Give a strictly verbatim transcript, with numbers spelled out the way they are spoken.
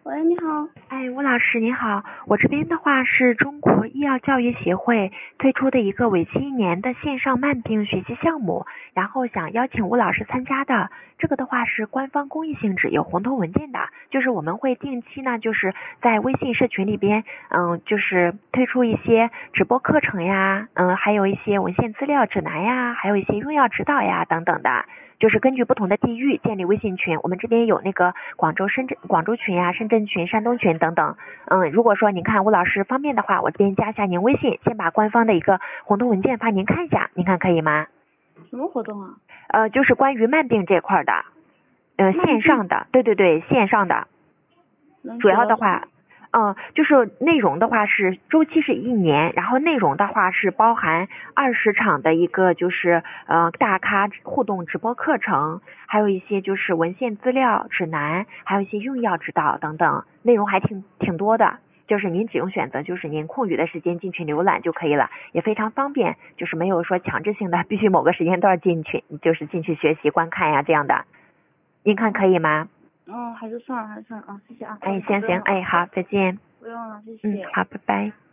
喂，你好。 哎，吴老师你好，我这边的话是中国医药教育协会推出的一个为期一年的线上慢病学习项目，然后想邀请吴老师参加的。这个的话是官方公益性质，有红头文件的，就是我们会定期呢，就是在微信社群里边，嗯，就是推出一些直播课程呀，嗯，还有一些文献资料指南呀，还有一些用药指导呀等等的。就是根据不同的地域建立微信群，我们这边有那个广州、深圳、广州群呀、深圳群、山东群等等。嗯，如果说您看吴老师方便的话，我这边加一下您微信，先把官方的一个红头文件发您看一下，您看可以吗？ 什么活动啊？ 呃，就是关于慢病这块的，呃，线上的，对对对，线上的。主要的话，嗯，就是内容的话是周期是一年，然后内容的话是包含二十场的一个就是呃大咖互动直播课程，还有一些就是文献资料指南，还有一些用药指导等等，内容还挺挺多的。就是您只用选择就是您空余的时间进去浏览就可以了，也非常方便，就是没有说强制性的必须某个时间段进去，就是进去学习观看呀这样的。您看可以吗？ 嗯，还是算了，还是算了啊，谢谢啊。 哎，行行，哎，好，再见。 不用了，谢嗯， 谢。 好，拜拜。